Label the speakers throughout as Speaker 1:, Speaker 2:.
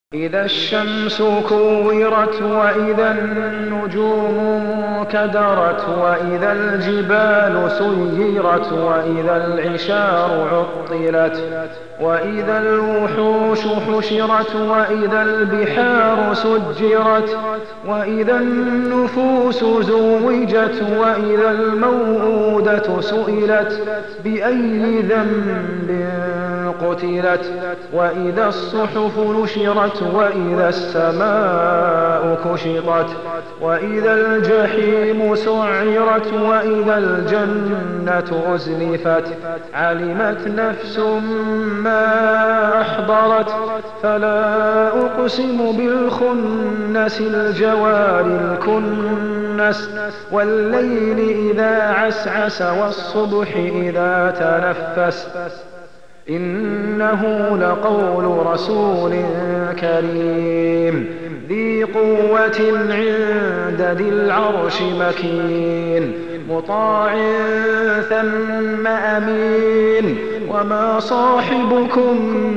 Speaker 1: إذا الشمس كورت وإذا النجوم كدرت وإذا الجبال سيرت وإذا العشار عطلت وإذا الوحوش حشرت وإذا البحار سجرت وإذا النفوس زوجت وإذا الموءودة سئلت بأي ذنب قتلت وإذا الصحف نشرت وإذا السماء كشطت وإذا الجحيم سعرت وإذا الجنة أزلفت علمت نفس ما أحضرت فلا أقسم بالخنس الجوار الكنس والليل إذا عسعس والصبح إذا تنفس إنه لقول رسول كريم ذي قوة عند ذي العرش مكين مطاع ثم أمين وما صاحبكم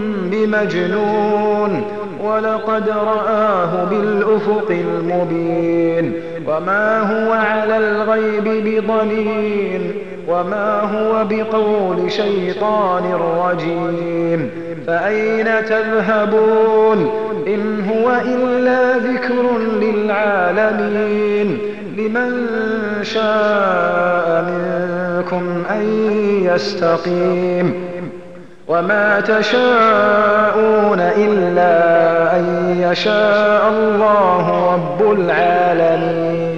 Speaker 1: بمجنون ولقد رآه بالأفق المبين وما هو على الغيب بضنين وما هو بقول شيطان رجيم فأين تذهبون إن هو إلا ذكر للعالمين لمن شاء منكم أن يستقيم وما تشاءون إلا أن يشاء الله رب العالمين.